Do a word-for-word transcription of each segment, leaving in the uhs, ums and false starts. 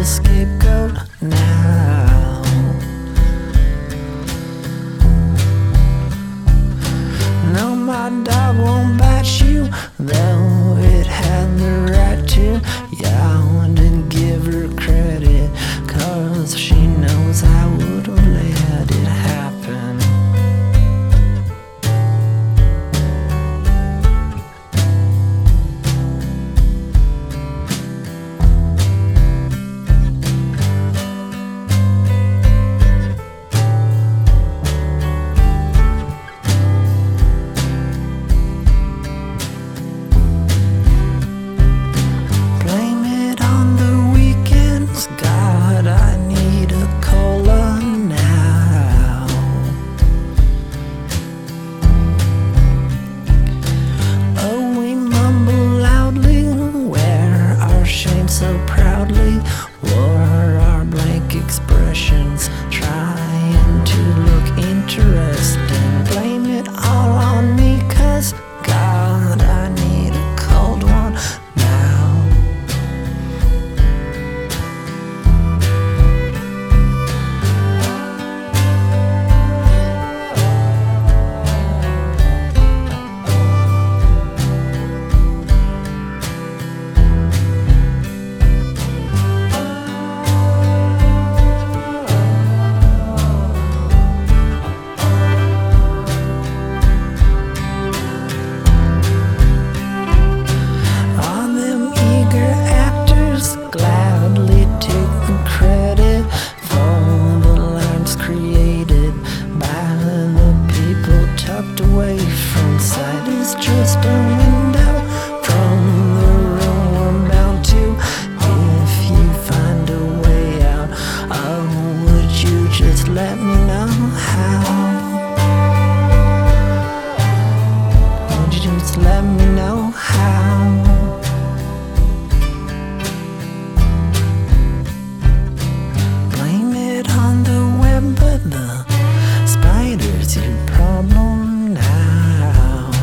a scapegoat now. No, my dog won't bite you, though it had the right to. Yeah, I didn't give her credit, cause she knows I would've let it happen. God, I need a cola now. Oh, we mumble loudly, wear our shame so proudly, wore our blank expressions, trying to look interesting. Blame it all on me, cause God, I need a cold one now. Gladly take the credit for the lines created by the people tucked away from sight. It's just a window from the room we're bound to. If you find a way out, oh, would you just let me know how? Would you just let me know how? But the spider's your problem now.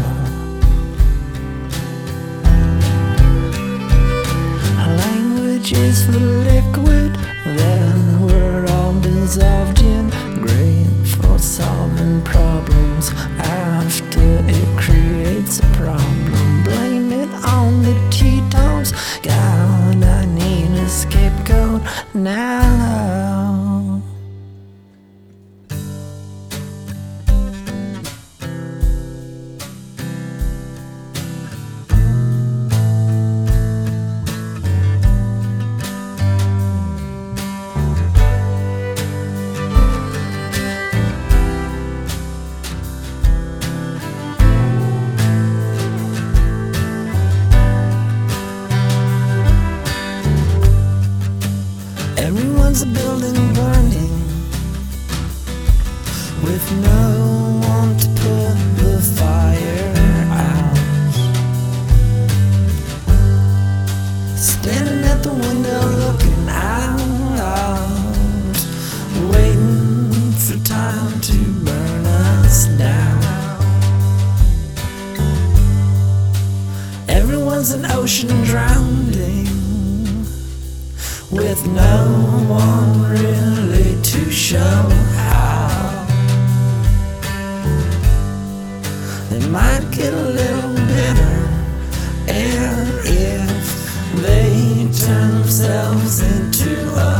Language is the liquid that we're all dissolved in, great for solving problems after it creates a problem. Blame it on the T-tones. God, I need a scapegoat now. Everyone's a building burning with no one to put the fire out. Standing at the window looking out, waiting for time to burn us down. Everyone's an ocean drowning with no one really to show how. They might get a little bitter, and if they turn themselves into a